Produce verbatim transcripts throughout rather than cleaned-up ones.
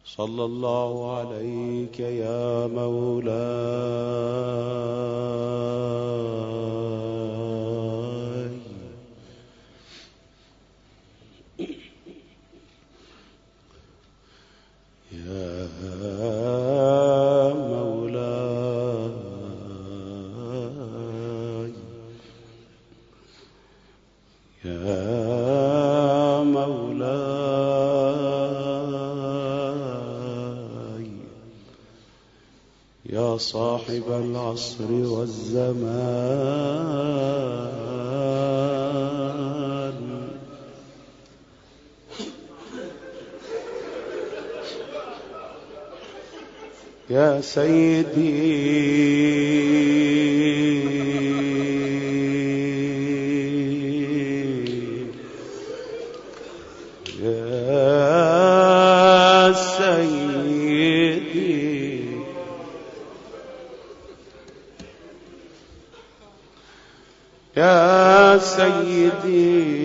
صلى الله عليك يا مولاي. يا مولاي يا يا صاحب العصر والزمان، يا سيدي يا سيدي يا سيدي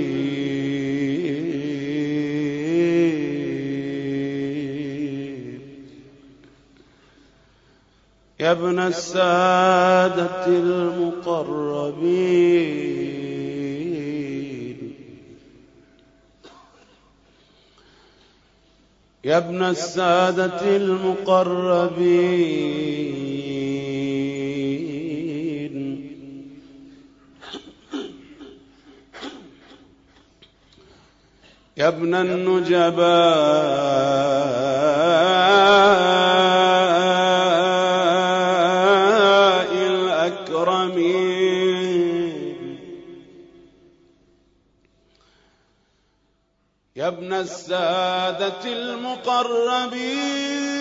يا ابن السادة المقربين، يا ابن السادة المقربين، يا ابن النجباء الأكرمين، يا ابن السادة المقربين،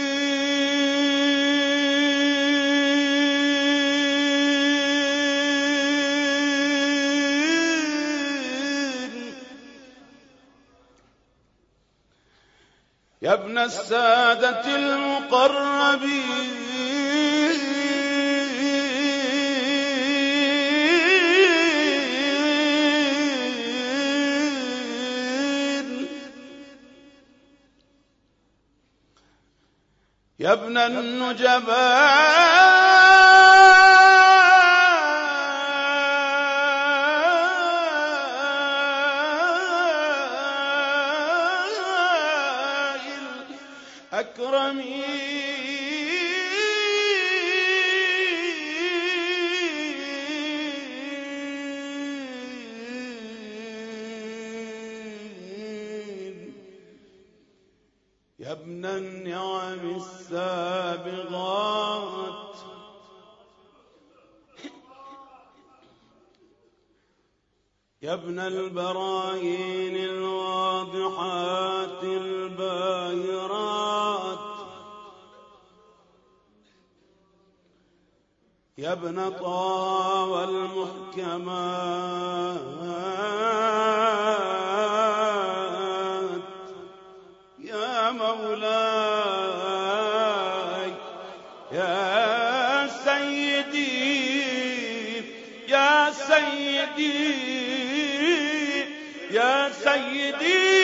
يا ابن السادة المقربين، يا ابن النجباء الأكرمين، يا ابن النعم السابغات، يا ابن البراهين الواضحات الباهرات، يا ابن طه والمحكمات، يا مولاي يا سيدي يا سيدي يا سيدي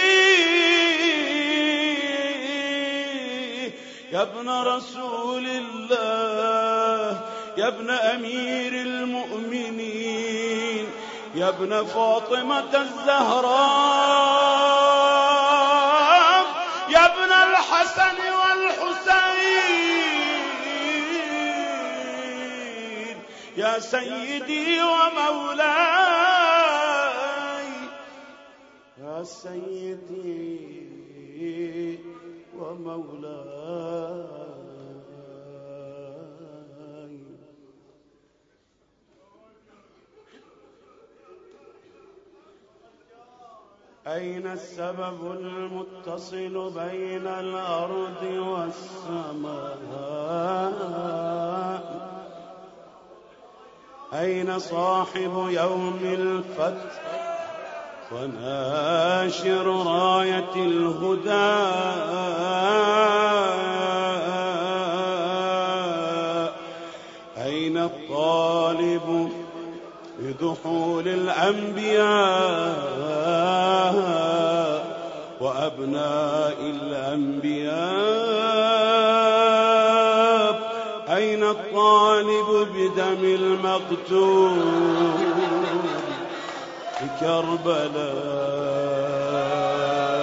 يا ابن رسول الله، يا ابن أمير المؤمنين، يا ابن فاطمة الزهراء، يا ابن الحسن والحسين، يا سيدي ومولاي يا سيدي ومولاي. أين السبب المتصل بين الأرض والسماء؟ أين صاحب يوم الفتح وناشر راية الهدى؟ أين الطالب بدخول الأنبياء وأبناء الأنبياء؟ الغالب بدم المقتول في كربلاء.